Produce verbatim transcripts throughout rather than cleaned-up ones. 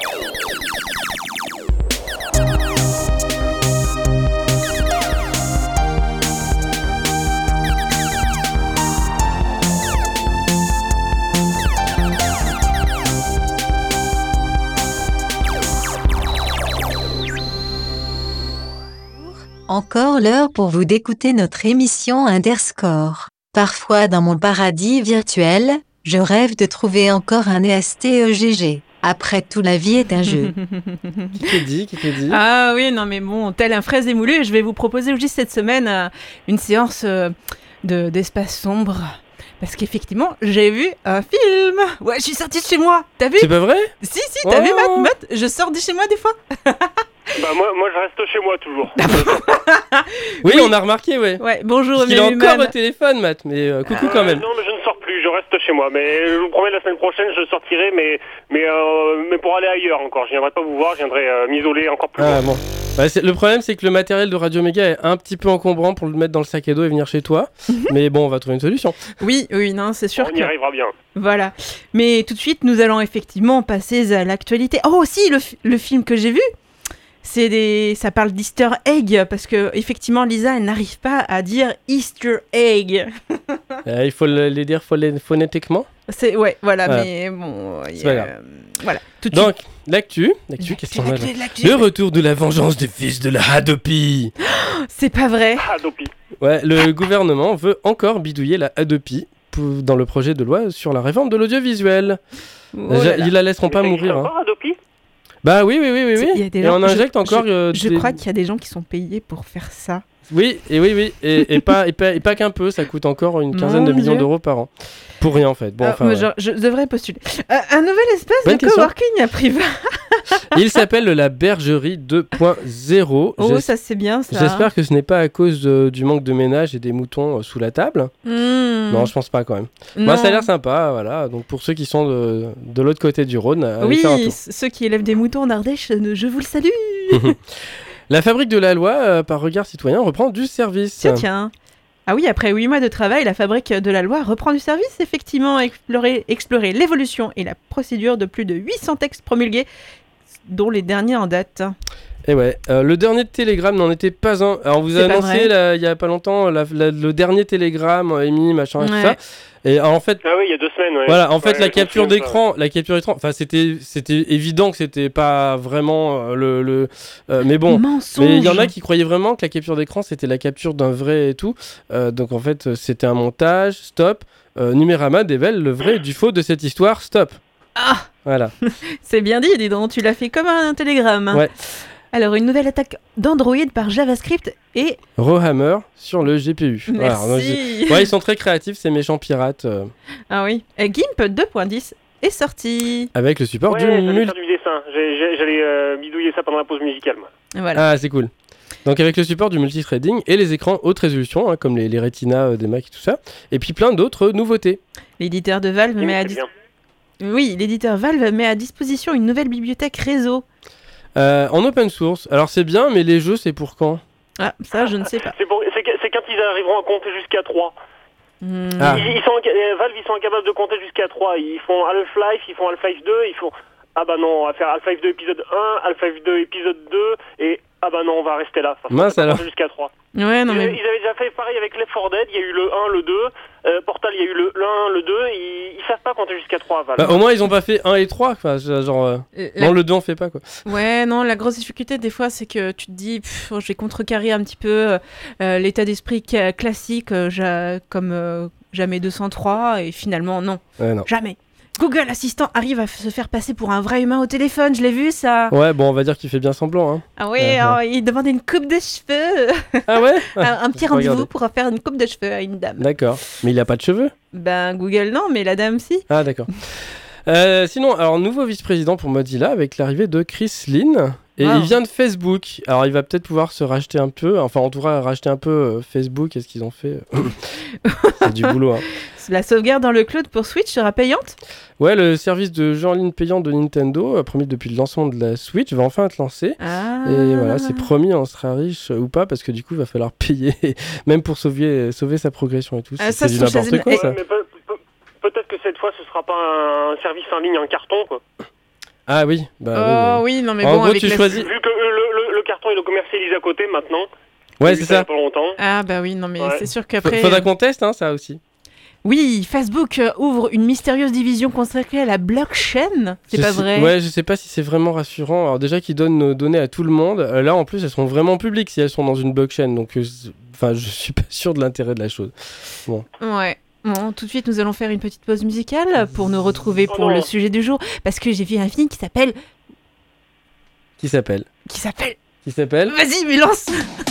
Encore l'heure pour vous d'écouter notre émission Underscore. Parfois dans mon paradis virtuel, je rêve de trouver encore un E S T E G G. Après tout, la vie est un jeu. Qui te dit, qui te dit Ah oui, non mais bon, tel un fraise émoulu, je vais vous proposer juste cette semaine euh, une séance euh, de, d'espace sombre. Parce qu'effectivement, j'ai vu un film. Ouais, je suis sortie de chez moi. T'as vu ? C'est pas vrai ? Si, si, t'as Oh. vu, Matt, Matt ? Je sors de chez moi des fois. Bah moi, moi je reste chez moi toujours. Oui, Oui. on a remarqué, ouais. Ouais, bonjour, Il est Emmanuel encore Mann. au téléphone, Matt, mais euh, coucou quand Euh, même. non mais je ne sors plus, je reste chez moi. Mais je vous promets la semaine prochaine je sortirai, mais mais euh, mais pour aller ailleurs encore. Je viendrai pas vous voir, je viendrai euh, m'isoler encore plus. Ah loin. bon. Bah, c'est- le problème, c'est que le matériel de Radio Méga est un petit peu encombrant pour le mettre dans le sac à dos et venir chez toi. Mais bon, on va trouver une solution. Oui, oui, non, c'est sûr On que... y arrivera bien. Voilà. Mais tout de suite, nous allons effectivement passer à l'actualité. Oh, aussi, le, fi- le film que j'ai vu, c'est des... ça parle d'Easter egg, parce que effectivement, Lisa, elle n'arrive pas à dire Easter egg. Euh, il faut le- les dire phone- phonétiquement. C'est... Ouais, voilà, Voilà. mais bon... C'est y pas a- grave. Voilà, tout de Donc, l'actu. L'actu, suite. qu'est-ce qu'on a là L'actu, l'actu, Le retour de la vengeance des fils de la Hadopi. C'est pas vrai. Ah Dopi. Ouais, le gouvernement veut encore bidouiller la Hadopi pour- dans le projet de loi sur la réforme de l'audiovisuel. Oh là Ja- là. Ils la laisseront pas Ça existe mourir. hein. encore, Adopi ? Bah oui, oui, oui, oui. C'est- oui. il y a des Et gens- on injecte je- encore. je- euh, Je des- crois qu'il y a des gens qui sont payés pour faire ça. Oui, et oui, oui. Et, et pas, et, pas, et pas qu'un peu, ça coûte encore une quinzaine Mon de millions Dieu. d'euros par an. Pour rien en fait. Bon, Ah, enfin, mais ouais. genre, je devrais postuler. Euh, un nouvel espace Bonne de question. coworking à Privas. Il s'appelle la Bergerie deux point zéro. Oh, J'es- ça c'est bien ça. J'espère que ce n'est pas à cause de- du manque de ménage et des moutons euh, sous la table. Hmm. Non, je pense pas quand même. Non. Moi, ça a l'air sympa, voilà. Donc pour ceux qui sont de, de l'autre côté du Rhône, allez Oui, faire un tour. c- ceux qui élèvent des moutons en Ardèche, euh, je vous le salue. La fabrique de la loi, euh, par Regard Citoyen, reprend du service. Tiens, tiens. Ah oui, après huit mois de travail, la fabrique de la loi reprend du service, effectivement, explorer, explorer l'évolution et la procédure de plus de huit cents textes promulgués, dont les derniers en date. Et ouais, euh, le dernier télégramme n'en était pas un. Alors on vous a C'est pas annoncé vrai. là, il y a pas longtemps la- la- le dernier télégramme euh, émis, machin et tout Ouais. ça. Et alors, en fait, Ah oui, il y a deux semaines, ouais. voilà, en fait, Ouais, la je me capture souviens de ça. d'écran, la capture d'écran, enfin, c'était, c'était évident que c'était pas vraiment euh, le, le euh, mais bon. Mensonge. Mais il y en a qui croyaient vraiment que la capture d'écran c'était la capture d'un vrai et tout. Euh, donc en fait, euh, c'était un montage. Stop. Euh, Numérama dévoile le vrai du faux de cette histoire. Stop. Ah, Voilà. c'est bien dit, dis donc, tu l'as fait comme un télégramme. Ouais. Alors, une nouvelle attaque d'Android par JavaScript et... Rehammer sur le G P U. Voilà. Merci. Donc, j'ai- ouais, ils sont très créatifs ces méchants pirates euh, Ah oui. Et GIMP deux point dix est sorti. avec le support Ouais, du j'allais mul- faire du dessin. J'ai- j'ai- J'allais euh, bidouiller ça pendant la pause musicale, moi. Voilà. Ah, c'est cool. Donc avec le support du multithreading et les écrans haute résolution, hein, comme les, les Retina euh, des Mac et tout ça, et puis plein d'autres nouveautés. L'éditeur de Valve Oui, met à c'est dis- bien. Oui, l'éditeur Valve met à disposition une nouvelle bibliothèque réseau. Euh, en open source. Alors c'est bien, mais les jeux, c'est pour quand? Ah, ça, je ne sais pas. C'est pour- c'est que- c'est quand ils arriveront à compter jusqu'à trois. Hmm. Ah. Ils, ils sont, inca- euh, Valve, ils sont incapables de compter jusqu'à trois. Ils font Half-Life, ils font Half-Life deux, ils font... Ah bah non, on va faire Half-Life deux épisode un, Half-Life deux épisode deux, et... Ah bah non, on va rester là. Parce qu'on Mince peut pas alors. compter jusqu'à trois. Ouais, non ils, mais... ils avaient déjà fait pareil avec Left four Dead, il y a eu le un, le deux, euh, Portal, il y a eu le un, le deux, ils, ils savent pas compter jusqu'à trois, Valve. Bah, au moins ils ont pas fait un et trois, quoi. Genre, euh, Euh, la- non, le deux on fait pas, quoi. Ouais, non, la grosse difficulté des fois, c'est que tu te dis, pff, je vais contrecarrer un petit peu euh, euh, l'état d'esprit ca- classique, euh, ja- comme euh, jamais deux cent trois, et finalement, non, Ouais, non. jamais. Google Assistant arrive à f- se faire passer pour un vrai humain au téléphone, je l'ai vu ça. Ouais, bon, on va dire qu'il fait bien semblant, hein. Ah oui, Ouais, alors, il demande une coupe de cheveux, Ah ouais un, un petit Faut rendez-vous regarder. pour faire une coupe de cheveux à une dame. D'accord. Mais il a pas de cheveux? Ben Google non, mais la dame si. Ah, d'accord. Euh, sinon, alors, nouveau vice-président pour Mozilla avec l'arrivée de Chris Lin. Et Wow. il vient de Facebook. Alors, il va peut-être pouvoir se racheter un peu. Enfin, en tout cas, racheter un peu euh, Facebook. Qu'est-ce qu'ils ont fait? C'est du boulot, hein. La sauvegarde dans le cloud pour Switch sera payante. Ouais, le service de jeu en ligne payant de Nintendo, euh, promis depuis le lancement de la Switch, va enfin être lancé. Ah. Et voilà, c'est promis, on sera riche euh, ou pas, parce que du coup, il va falloir payer, même pour sauver, sauver sa progression et tout. Ah, C'est ça, c'est du sur n'importe Shazam- quoi, et- ça. Ouais, mais peut- peut- peut-être que cette fois, ce sera pas un service en ligne en carton, quoi. Ah oui, bah Oh oui. oui, non mais En bon, gros, avec tu la- choisis. Vu que euh, le, le, le carton, il le commercialise à côté maintenant. Ouais, J'ai c'est vu ça. Il y a pas longtemps. Ah bah oui, non mais Ouais. c'est sûr F- qu'après... Faudra euh, qu'on teste, hein, ça aussi. Oui, Facebook euh, ouvre une mystérieuse division consacrée à la blockchain. C'est Je pas sais- vrai? Ouais, je sais pas si c'est vraiment rassurant. Alors déjà qu'ils donnent nos données à tout le monde, euh, là en plus elles sont vraiment publiques si elles sont dans une blockchain, donc euh, c'est- enfin je suis pas sûr de l'intérêt de la chose. Ouais. Bon, tout de suite, nous allons faire une petite pause musicale pour nous retrouver Oh pour non. le sujet du jour. Parce que j'ai vu un film qui s'appelle... Qui s'appelle Qui s'appelle... Qui s'appelle Vas-y, mais lance.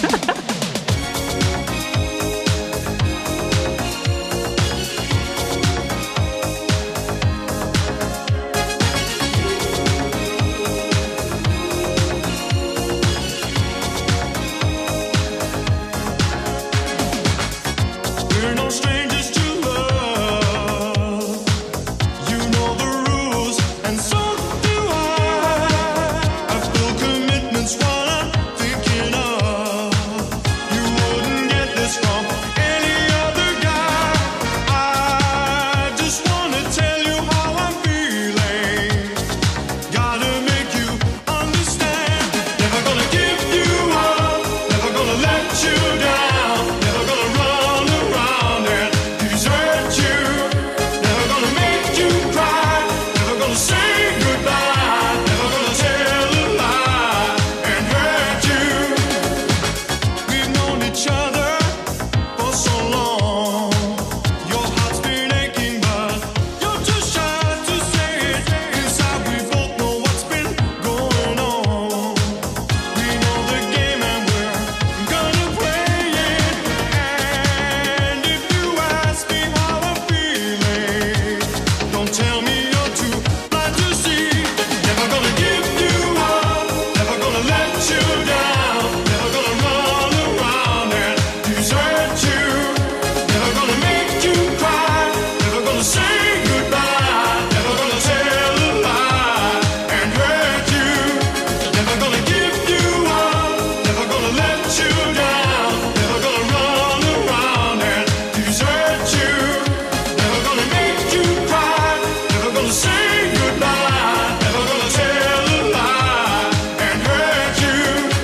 We're no strangers to love. You know the rules, and so do I. I feel commitment's what I'm thinking of. You wouldn't get this from any other guy. I just wanna tell you how I'm feeling. Gotta make you understand. Never gonna give you up. Never gonna let you down. Never gonna run around and desert you. Never gonna make you cry. Never gonna say goodbye. Never gonna tell a lie and hurt you. We've known each other for so long. Your heart's been aching, but you're too shy to say it. Inside we both know what's been going on. We know the game and we're gonna play it. And if you ask me how I'm feeling, don't tell me you're too blind to see. Never gonna give you up, never gonna let you down, never gonna run around and desert you. Never gonna make you cry, never gonna say goodbye, never gonna tell a lie and hurt you. Never gonna give you up, never gonna let you down, never gonna run around and desert you. Never gonna make you cry, never gonna say goodbye, never gonna tell a lie and hurt you.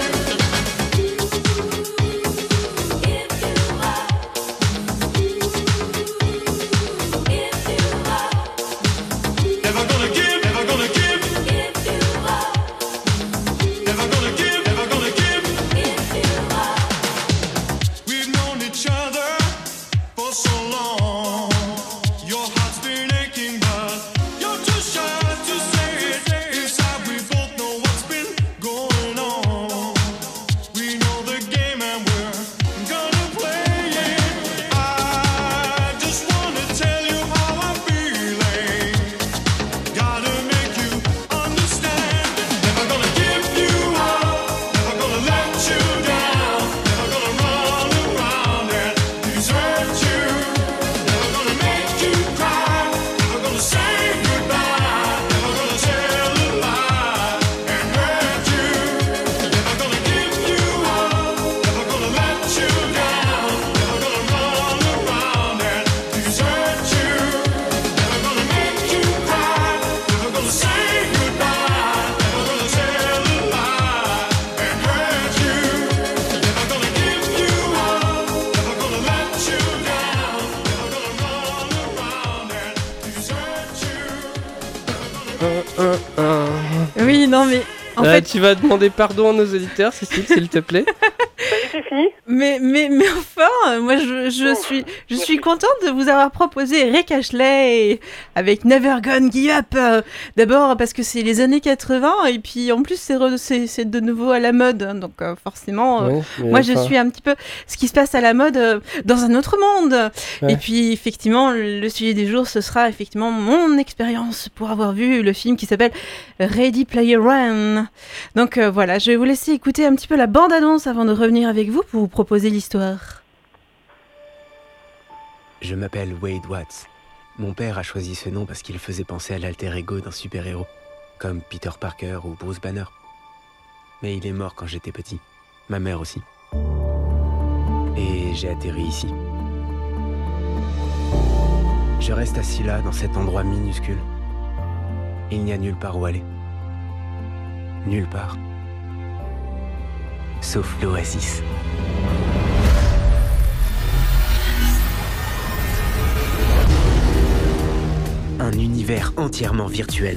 Never gonna give, never gonna give, never gonna give, never gonna give. We've known each other for so long. Your heart's been aching, but you're too shy to say it. Inside we both know what's been going on. We know the game and we're gonna play it. I just wanna tell you how I'm feeling. Gotta make you understand. Never gonna give you up, never gonna let you down, never gonna run around and desert you. Never gonna make you cry, never gonna say goodbye, never gonna tell a lie and hurt you. Never gonna give you up, never gonna let you down, never gonna run around and desert you. Never gonna make you cry, never gonna say goodbye, never gonna tell a lie and hurt you. Never gonna give you up, never gonna let you down, never gonna run around and desert you. Un, un, un. Oui, non mais... En Euh, fait, Tu vas demander pardon à nos auditeurs, Cécile, s'il te plaît. Ça y est, c'est fini. mais, mais, mais enfin, euh, moi je, je, Oh, suis, je merci. suis contente de vous avoir proposé Rick Ashley avec Never Gonna Give Up. Euh, D'abord parce que c'est les années quatre-vingts et puis en plus c'est re- c'est c'est de nouveau à la mode. hein, Donc euh, forcément, euh, Ouais, mais moi je enfin, suis un petit peu ce qui se passe à la mode euh, dans un autre monde. Ouais. Et puis effectivement, le sujet du jour, ce sera effectivement mon expérience pour avoir vu le film qui s'appelle Ready Player One. Donc euh, voilà, je vais vous laisser écouter un petit peu la bande-annonce avant de revenir avec vous pour vous proposer l'histoire. Je m'appelle Wade Watts. Mon père a choisi ce nom parce qu'il faisait penser à l'alter ego d'un super-héros, comme Peter Parker ou Bruce Banner. Mais il est mort quand j'étais petit. Ma mère aussi. Et j'ai atterri ici. Je reste assis là, dans cet endroit minuscule. Il n'y a nulle part où aller. nulle part. Sauf l'Oasis. Un univers entièrement virtuel.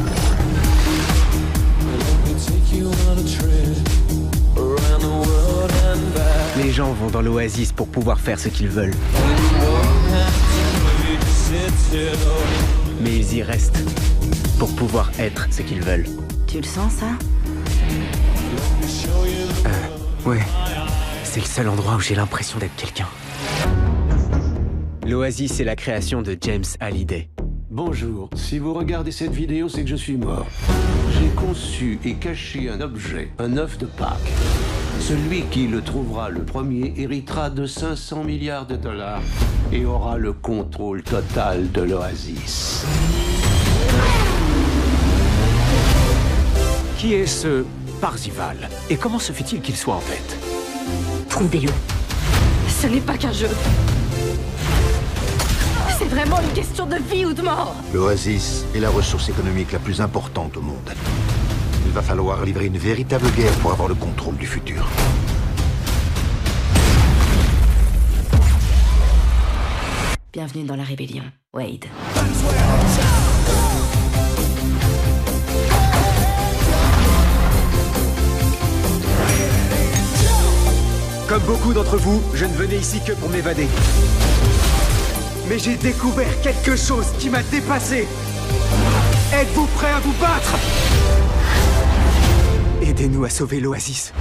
Les gens vont dans l'Oasis pour pouvoir faire ce qu'ils veulent. Mais ils y restent pour pouvoir être ce qu'ils veulent. Tu le sens, ça? Euh, ouais. C'est le seul endroit où j'ai l'impression d'être quelqu'un. L'Oasis, c'est la création de James Halliday. Bonjour, si vous regardez cette vidéo, c'est que je suis mort. J'ai conçu et caché un objet, un œuf de Pâques. Celui qui le trouvera le premier héritera de cinq cents milliards de dollars et aura le contrôle total de l'Oasis. Qui est ce Parzival? Et comment se fait-il qu'il soit en tête? Trouvez-le. Ce n'est pas qu'un jeu. C'est vraiment une question de vie ou de mort. L'Oasis est la ressource économique la plus importante au monde. Il va falloir livrer une véritable guerre pour avoir le contrôle du futur. Bienvenue dans la rébellion, Wade. Comme beaucoup d'entre vous, je ne venais ici que pour m'évader. Mais j'ai découvert quelque chose qui m'a dépassé. Êtes-vous prêts à vous battre? Aidez-nous à sauver l'Oasis.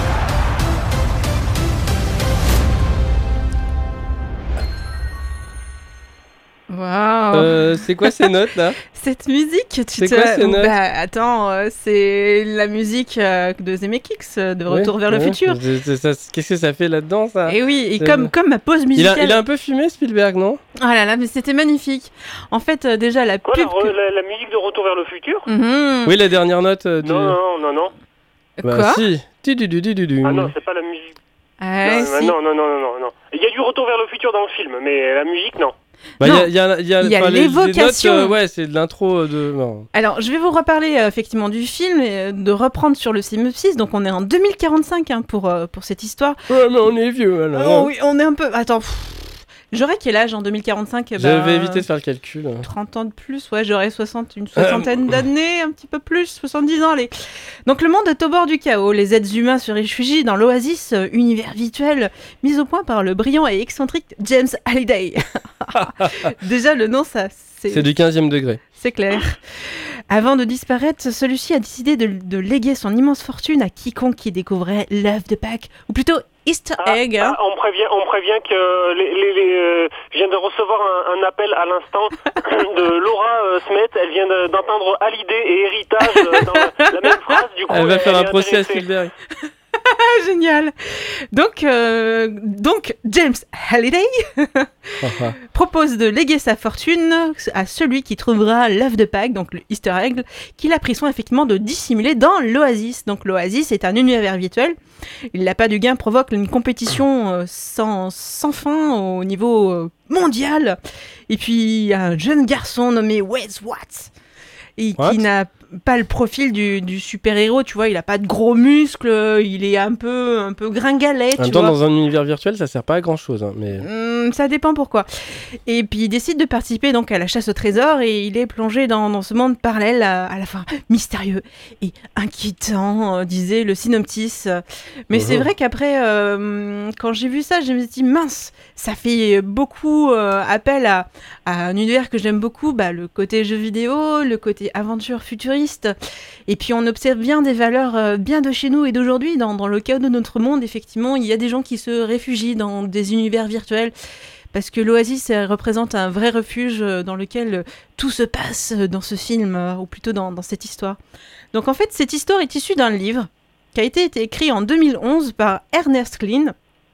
Waouh. Euh, c'est quoi ces notes là? Cette musique, tu C'est te... quoi ces notes? Bah attends, euh, c'est la musique euh, de Zemeckis, euh, de Retour Ouais, vers le ouais. futur. C'est- c'est ça- Qu'est-ce que ça fait là-dedans ça? Et oui, et C'est comme, vrai. comme ma pause il, musicale. a, il a un peu fumé Spielberg, non? Ah là là, mais c'était magnifique. En fait, euh, déjà la Quoi, la, pub. re- que- la, la musique de Retour vers le futur Mhm. Oui, la dernière note euh, du. Non, non, non, non. Bah, Quoi si. Ti-du-du-du-du-du. Ah non, c'est pas la musique. Ah, non, si. non, non, non, non, non, non. Il y a du Retour vers le futur dans le film, mais la musique, non. Bah, il y Non. a, il y a, il y a, Il y a enfin, les- les notes, l'évocation. euh, ouais, c'est de l'intro euh, de. Non. Alors, je vais vous reparler euh, effectivement du film et euh, de reprendre sur le synopsis. Donc, on est en deux mille quarante-cinq hein, pour, euh, pour cette histoire. Ouais, mais on est vieux alors. Oh oui, on est un peu. Attends, pff, j'aurais quel âge en deux mille quarante-cinq? Je vais éviter de faire le calcul. hein. trente ans de plus, ouais, j'aurais soixante, une soixantaine d'années, un petit peu plus, soixante-dix ans, allez. Donc le monde est au bord du chaos, les êtres humains se réfugient dans l'Oasis, euh, univers virtuel, mis au point par le brillant et excentrique James Halliday. Déjà, le nom, ça, c'est... C'est du quinzième degré. C'est clair. Avant de disparaître, celui-ci a décidé de, de léguer son immense fortune à quiconque qui découvrait l'œuf de Pâques, ou plutôt Easter Ah, egg. hein. ah, on prévient, on prévient que les, les, les, euh, je viens de recevoir un, un appel à l'instant de Laura euh, Smet. Elle vient de- d'entendre Hallyday et héritage euh, dans la, la même phrase. Du coup, Elle va faire un est procès à intéressée. Spielberg. Ah, génial. Donc, euh, donc James Halliday propose de léguer sa fortune à celui qui trouvera l'œuf de Pâques, donc le Easter egg, qu'il a pris soin effectivement de dissimuler dans l'Oasis. Donc l'Oasis est un univers virtuel. L'appât du gain provoque une compétition euh, sans, sans fin au niveau euh, mondial. Et puis un jeune garçon nommé Wes Watts, et What qui n'a pas le profil du, du super-héros, tu vois, il a pas de gros muscles, il est un peu, un peu gringalet, En tu même temps, vois. dans un univers virtuel, ça sert pas à grand chose. Hein, mais... Hum, ça dépend pourquoi. Et puis il décide de participer donc à la chasse au trésor et il est plongé dans, dans ce monde parallèle à, à la fin mystérieux et inquiétant, euh, disait le synopsis. Mais Mhm. c'est vrai qu'après, euh, quand j'ai vu ça, je me suis dit mince, ça fait beaucoup euh, appel à, à un univers que j'aime beaucoup, bah, le côté jeu vidéo, le côté aventure futuriste. Et puis on observe bien des valeurs euh, bien de chez nous et d'aujourd'hui. Dans, dans le chaos de notre monde, effectivement, il y a des gens qui se réfugient dans des univers virtuels. Parce que l'Oasis euh, représente un vrai refuge euh, dans lequel euh, tout se passe euh, dans ce film, euh, ou plutôt dans, dans cette histoire. Donc en fait, cette histoire est issue d'un livre qui a été, été écrit en deux mille onze par Ernest Cline.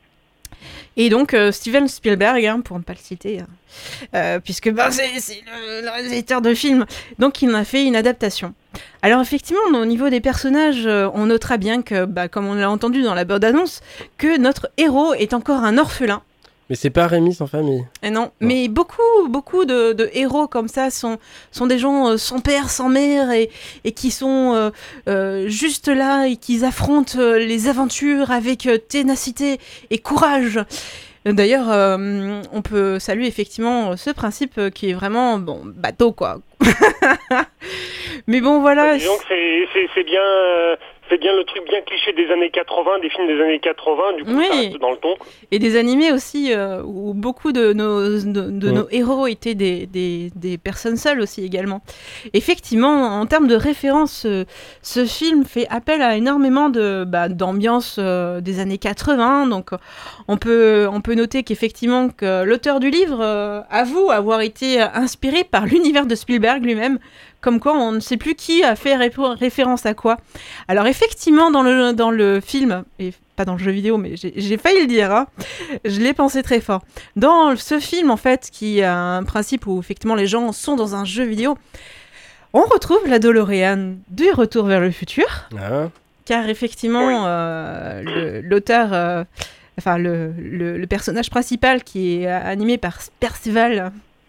Et donc euh, Steven Spielberg, hein, pour ne pas le citer, hein, euh, puisque ben, c'est, c'est le, le réalisateur de film, donc il en a fait une adaptation. Alors effectivement, au niveau des personnages, euh, on notera bien que, bah, comme on l'a entendu dans la bande-annonce, que notre héros est encore un orphelin. Mais c'est pas Rémi sans famille. Et non, mais beaucoup, beaucoup de, de héros comme ça sont, sont des gens euh, sans père, sans mère et, et qui sont euh, euh, juste là et qui affrontent euh, les aventures avec euh, ténacité et courage. D'ailleurs, euh, on peut saluer effectivement ce principe euh, qui est vraiment, bon, bateau quoi. Mais bon, voilà. Disons que c'est, c'est, c'est bien... euh, C'est bien le truc bien cliché des années quatre-vingts, des films des années quatre-vingts, du coup Oui. ça reste dans le ton. Et des animés aussi, euh, où beaucoup de nos, de, de Mm. nos héros étaient des, des, des personnes seules aussi également. Effectivement, en termes de référence, euh, ce film fait appel à énormément de, bah, d'ambiance euh, des années quatre-vingts. Donc on peut, on peut noter qu'effectivement que l'auteur du livre euh, avoue avoir été inspiré par l'univers de Spielberg lui-même. Comme quoi, on ne sait plus qui a fait ré- référence à quoi. Alors effectivement, dans le, dans le film, et pas dans le jeu vidéo, mais j'ai, j'ai failli le dire, hein, je l'ai pensé très fort. Dans ce film, en fait, qui a un principe où effectivement les gens sont dans un jeu vidéo, on retrouve la DeLorean du Retour vers le futur, Ah. car effectivement, euh, le- l'auteur... euh, enfin, le, le, le personnage principal qui est animé par Percival...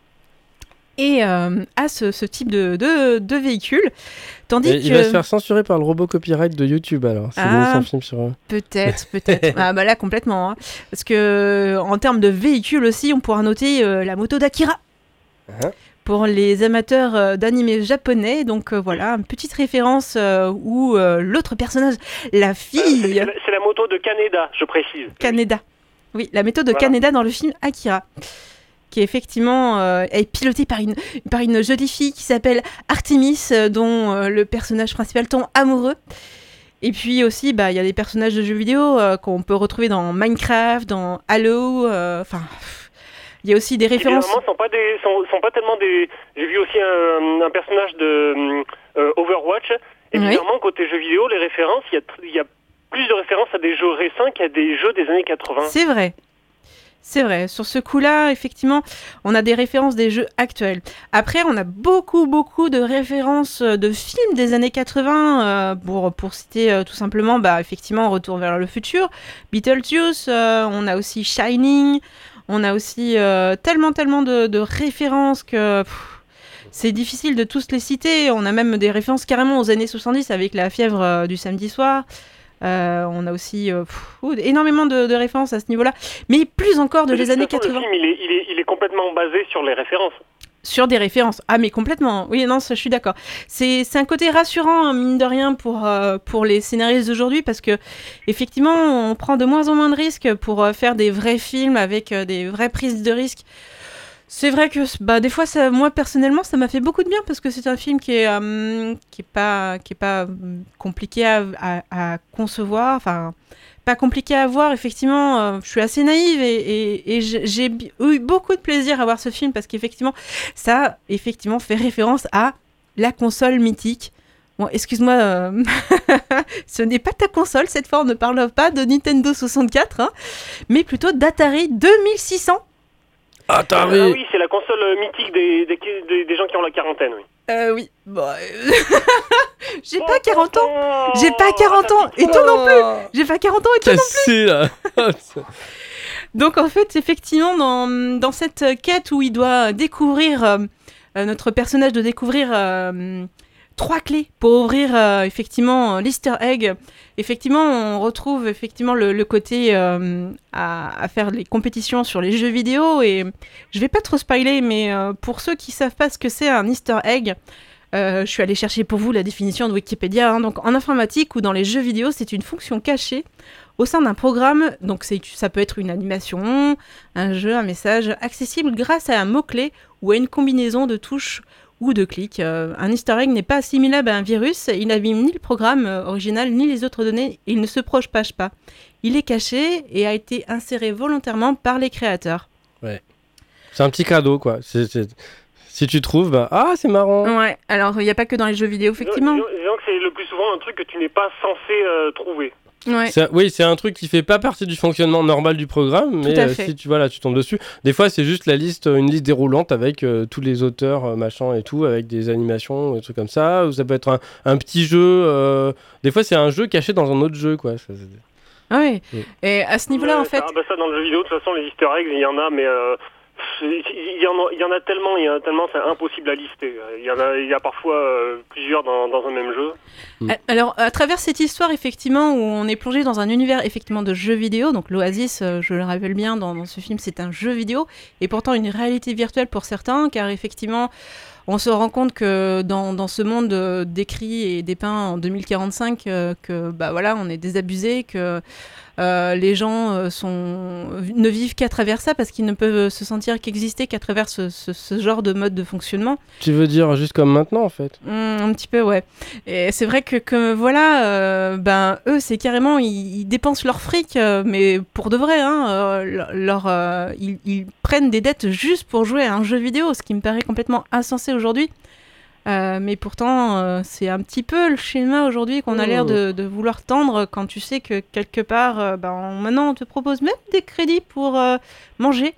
et euh, à ce, ce type de, de, de véhicule. Tandis Et que... il va se faire censurer par le robot copyright de YouTube alors. C'est Ah. son film sur eux. Peut-être, peut-être. Ah bah là, complètement. hein. Parce que en termes de véhicule aussi, on pourra noter euh, la moto d'Akira. Hein Pour les amateurs euh, d'anime japonais, donc euh, voilà, une petite référence euh, où euh, l'autre personnage, la Euh, c'est, fille c'est la- c'est la moto de Kaneda, je précise. Kaneda. Oui, la méthode de Voilà. Kaneda dans le film Akira, qui est effectivement euh, est pilotée par une, par une jolie fille qui s'appelle Artemis, euh, dont euh, le personnage principal tombe amoureux. Et puis aussi, bah, il y a des personnages de jeux vidéo euh, qu'on peut retrouver dans Minecraft, dans Halo, euh, enfin... il y a aussi des Qui références... généralement sont pas des, sont, sont pas tellement des. J'ai vu aussi un, un personnage de euh, Overwatch. Et Oui. bizarrement, côté jeux vidéo, les références, il y a, tr- il y a plus de références à des jeux récents qu'à des jeux des années quatre-vingts. C'est vrai. C'est vrai. Sur ce coup-là, effectivement, on a des références des jeux actuels. Après, on a beaucoup, beaucoup de références euh, de films des années quatre-vingts. euh, pour, pour citer euh, tout simplement, bah, effectivement, Retour vers le futur, Beetlejuice, euh, on a aussi Shining, on a aussi euh, tellement, tellement de, de références que... pff, c'est difficile de tous les citer. On a même des références carrément aux années soixante-dix avec la fièvre euh, du samedi soir. Euh, on a aussi euh, pff, ouh, énormément de, de références à ce niveau-là, mais plus encore de De les toute années façon, quatre-vingts. Le film, il est, il, est, il est complètement basé sur les références. Sur des références. Ah, mais complètement. Oui, non, ça, je suis d'accord. C'est, c'est un côté rassurant, hein, mine de rien, pour, euh, pour les scénaristes d'aujourd'hui, parce que, effectivement, on prend de moins en moins de risques pour euh, faire des vrais films avec euh, des vraies prises de risques. C'est vrai que, bah, des fois, ça, moi, personnellement, ça m'a fait beaucoup de bien, parce que c'est un film qui est, euh, qui est pas, qui est pas euh, compliqué à, à, à concevoir, enfin... pas compliqué à voir, effectivement, euh, je suis assez naïve et, et, et j'ai, j'ai bi- eu beaucoup de plaisir à voir ce film parce qu'effectivement, ça effectivement fait référence à la console mythique. Bon, excuse-moi, euh, ce n'est pas ta console, cette fois on ne parle pas de Nintendo soixante-quatre, hein, mais plutôt d'Atari deux mille six cents. Atari. Ah oui, c'est la console euh, mythique des, des, des, des gens qui ont la quarantaine, oui. Euh, oui, bon, euh, j'ai pas quarante ans, j'ai pas quarante ans, et toi non plus, j'ai pas quarante ans et toi non plus. Cassé là. Donc en fait, effectivement, dans, dans cette quête où il doit découvrir, euh, euh, notre personnage doit découvrir euh, trois clés pour ouvrir euh, effectivement l'Easter egg, effectivement on retrouve effectivement le, le côté euh, à, à faire les compétitions sur les jeux vidéo, et je vais pas trop spoiler, mais euh, pour ceux qui savent pas ce que c'est un Easter egg, euh, je suis allée chercher pour vous la définition de Wikipédia, hein. Donc en informatique ou dans les jeux vidéo, c'est une fonction cachée au sein d'un programme, donc c'est, ça peut être une animation, un jeu, un message, accessible grâce à un mot-clé ou à une combinaison de touches ou de clics. Euh, un easter egg n'est pas assimilable à un virus, il n'abîme ni le programme euh, original ni les autres données, il ne se propage pas. Il est caché et a été inséré volontairement par les créateurs. Ouais. C'est un petit cadeau quoi. C'est, c'est... Si tu trouves, bah ah c'est marrant. Ouais, alors il n'y a pas que dans les jeux vidéo, effectivement. Disons, disons que c'est le plus souvent un truc que tu n'es pas censé euh, trouver. Ouais. C'est, oui, c'est un truc qui fait pas partie du fonctionnement normal du programme, mais Tout à euh, fait. si tu voilà, tu tombes dessus. Des fois, c'est juste la liste, une liste déroulante avec euh, tous les auteurs, euh, machin et tout, avec des animations, des trucs comme ça. Ou ça peut être un, un petit jeu. Euh... Des fois, c'est un jeu caché dans un autre jeu, quoi. Ça, c'est... Ah oui. Mm. Et à ce niveau-là, Ouais, en fait, ça, bah ça, dans le jeu vidéo, de toute façon, les easter eggs, il y en a, mais euh, c'est- il y, en a, il y en a tellement, il y en a tellement, c'est impossible à lister. Il y en a, il y a parfois euh, plusieurs dans, dans un même jeu. A- Alors, à travers cette histoire, effectivement, où on est plongé dans un univers effectivement de jeux vidéo, donc l'Oasis, euh, je le rappelle bien, dans, dans ce film, c'est un jeu vidéo, et pourtant une réalité virtuelle pour certains, car effectivement, on se rend compte que dans, dans ce monde euh, décrit et dépeint en deux mille quarante-cinq, euh, que bah voilà, on est désabusé, que euh, les gens euh, sont, ne vivent qu'à travers ça, parce qu'ils ne peuvent se sentir qu'exister qu'à travers ce, ce, ce genre de mode de fonctionnement. Tu veux dire juste comme maintenant en fait. Mmh, un petit peu, ouais. Et c'est vrai que, que voilà, euh, ben eux, c'est carrément, ils, ils dépensent leur fric, euh, mais pour de vrai, hein, euh, leur, euh, ils, ils prennent des dettes juste pour jouer à un jeu vidéo, ce qui me paraît complètement insensé aujourd'hui. Euh, mais pourtant, euh, c'est un petit peu le schéma aujourd'hui qu'on a Mmh. l'air de, de vouloir tendre quand tu sais que quelque part, euh, ben, on- maintenant, on te propose même des crédits pour euh, manger.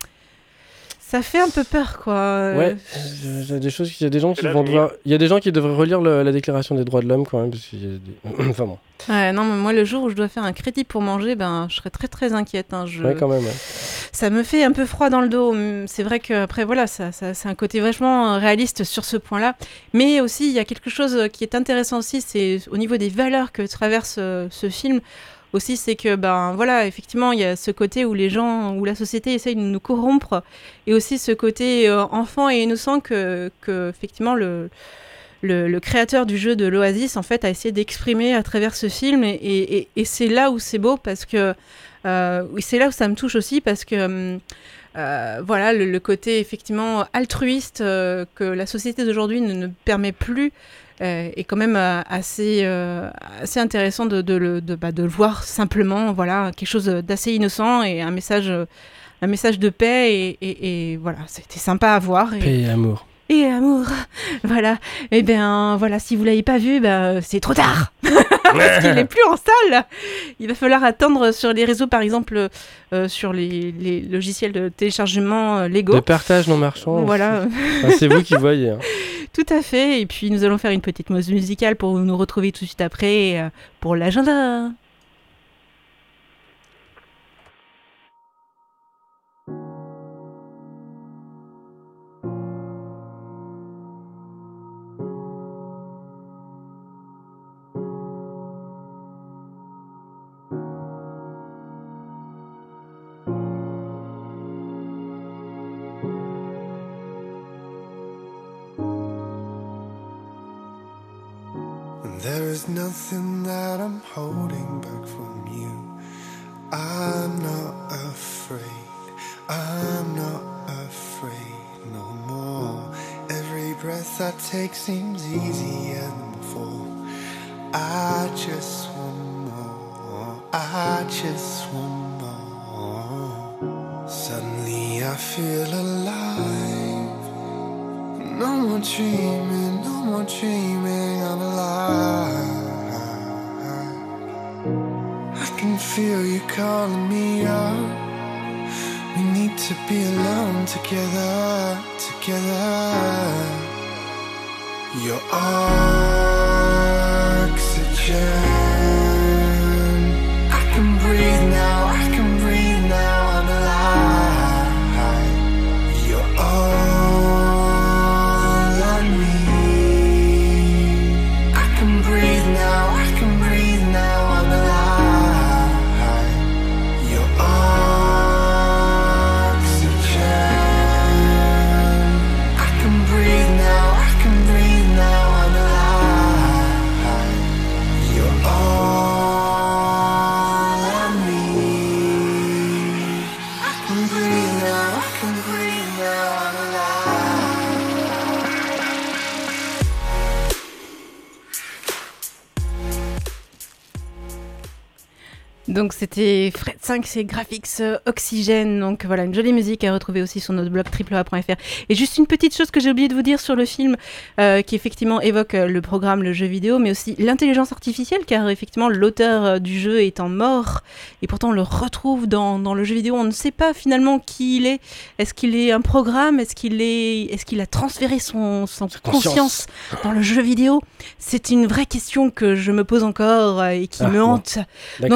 Ça fait un peu peur, quoi. Euh, Ouais, il y a des choses, il y a des gens qui C'est vont l'avenir. devoir, il y a des gens qui devraient relire le- la déclaration des droits de l'homme quand même, parce qu'il y a des... enfin bon, Ouais, non, mais moi, le jour où je dois faire un crédit pour manger, ben, je serais très très inquiète. Hein. Je... ouais quand même. Ouais. Ça me fait un peu froid dans le dos. Hum, C'est vrai qu'après, voilà, ça, ça, c'est un côté vachement euh, réaliste sur ce point-là. Mais aussi, il y a quelque chose qui est intéressant aussi, c'est au niveau des valeurs que traverse euh, ce film. Aussi, c'est que, ben voilà, effectivement, il y a ce côté où les gens, où la société essaye de nous corrompre, et aussi ce côté euh, enfant et innocent que, que effectivement, le, le, le créateur du jeu de l'Oasis, en fait, a essayé d'exprimer à travers ce film, et, et, et- et c'est là où c'est beau, parce que, euh, oui, c'est là où ça me touche aussi, parce que, hum, euh, voilà, le, le côté, effectivement, altruiste euh, que la société d'aujourd'hui ne, ne permet plus, euh, est quand même euh, assez, euh, assez intéressant de, de, le, de, bah, de le voir simplement, voilà, quelque chose d'assez innocent et un message, euh, un message de paix, et, et, et voilà, c'était sympa à voir. Et, Paix et amour. et amour, voilà. Et bien, voilà, si vous l'avez pas vu, ben, c'est trop tard parce qu'il est plus en salle. Il va falloir attendre sur les réseaux, par exemple, euh, sur les, les logiciels de téléchargement euh, Lego. De partage non marchand. Voilà. Enfin, c'est vous qui voyez. Hein. Tout à fait. Et puis, nous allons faire une petite pause musicale pour nous retrouver tout de suite après euh, pour l'agenda. There is nothing that I'm holding back from you. I'm not afraid, I'm not afraid no more. Every breath I take seems easier than before. I just want more, I just want more. Suddenly I feel alive. No more dreaming, no more dreaming, I'm alive. I can feel you calling me out. We need to be alone together, together. Your oxygen. I can breathe now, I can breathe now, I'm alive. You're all I need. I can breathe now, I can breathe now, I'm alive. Your oxygen. I can breathe now, I can breathe now, I'm alive. You're all I need. I can breathe now, I can breathe now, I'm Donc c'était Fred cinq, c'est Graphics euh, Oxygène. Donc voilà, une jolie musique à retrouver aussi sur notre blog triple a point f r. Et juste une petite chose que j'ai oublié de vous dire sur le film, euh, qui effectivement évoque euh, le programme, le jeu vidéo, mais aussi l'intelligence artificielle, car effectivement l'auteur euh, du jeu étant mort, et pourtant on le retrouve dans, dans le jeu vidéo. On ne sait pas finalement qui il est. Est-ce qu'il est un programme? Est-ce qu'il est, est-ce qu'il a transféré son, son conscience. conscience dans le jeu vidéo? C'est une vraie question que je me pose encore euh, et qui Ah, me bon. hante. D'accord. Donc euh, voilà.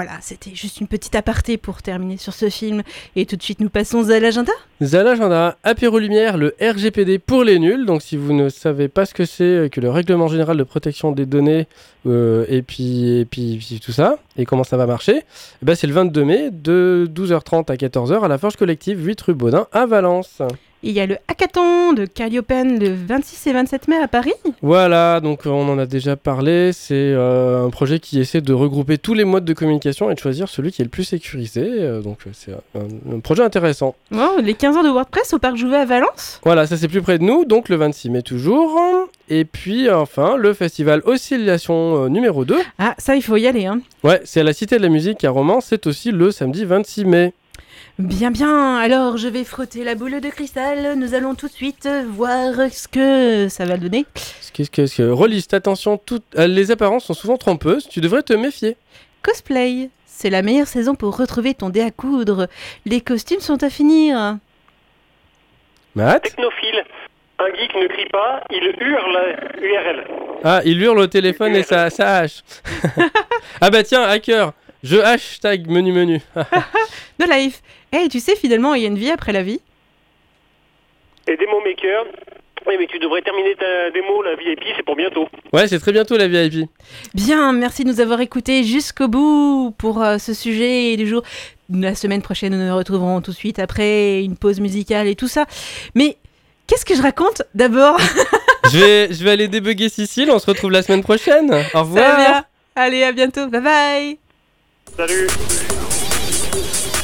Voilà, c'était juste une petite aparté pour terminer sur ce film. Et tout de suite, nous passons à l'agenda. À l'agenda, Apéro Lumière, le R G P D pour les nuls. Donc si vous ne savez pas ce que c'est, que le règlement général de protection des données, euh, et, puis, et puis, puis tout ça, et comment ça va marcher, eh ben c'est le vingt-deux mai, de douze heures trente à quatorze heures, à la Forge Collective, huit rue Baudin, à Valence. Il y a le hackathon de Calliopen le vingt-six et vingt-sept mai à Paris. Voilà, donc on en a déjà parlé. C'est euh, un projet qui essaie de regrouper tous les modes de communication et de choisir celui qui est le plus sécurisé. Euh, donc c'est un, un projet intéressant. Oh, les quinze ans de WordPress au Parc Jouvet à Valence. Voilà, ça c'est plus près de nous, donc le vingt-six mai toujours. Et puis enfin, le festival Oscillation euh, numéro deux. Ah, ça il faut y aller. Hein. Ouais, c'est à la Cité de la Musique à Romans. C'est aussi le samedi vingt-six mai. Bien, bien. Alors, je vais frotter la boule de cristal. Nous allons tout de suite voir ce que ça va donner. Qu'est-ce que, que Reliste, attention, tout, euh, les apparences sont souvent trompeuses. Tu devrais te méfier. Cosplay, c'est la meilleure saison pour retrouver ton dé à coudre. Les costumes sont à finir. Matt ? Technophile. Un geek ne crie pas, il hurle U R L. Ah, il hurle au téléphone et ça, ça hache. Ah bah tiens, hacker, je hashtag menu menu. No life. Hey, tu sais, finalement, il y a une vie après la vie. Et Demo Maker. Oui, mais tu devrais terminer ta démo, la V I P, c'est pour bientôt. Ouais, c'est très bientôt la V I P. Bien, merci de nous avoir écoutés jusqu'au bout pour euh, ce sujet du jour. La semaine prochaine, nous nous retrouverons tout de suite après une pause musicale et tout ça. Mais qu'est-ce que je raconte d'abord? je, vais, je vais aller débugger Cécile, on se retrouve la semaine prochaine. Au revoir. Ça va bien. Allez, à bientôt. Bye bye. Salut.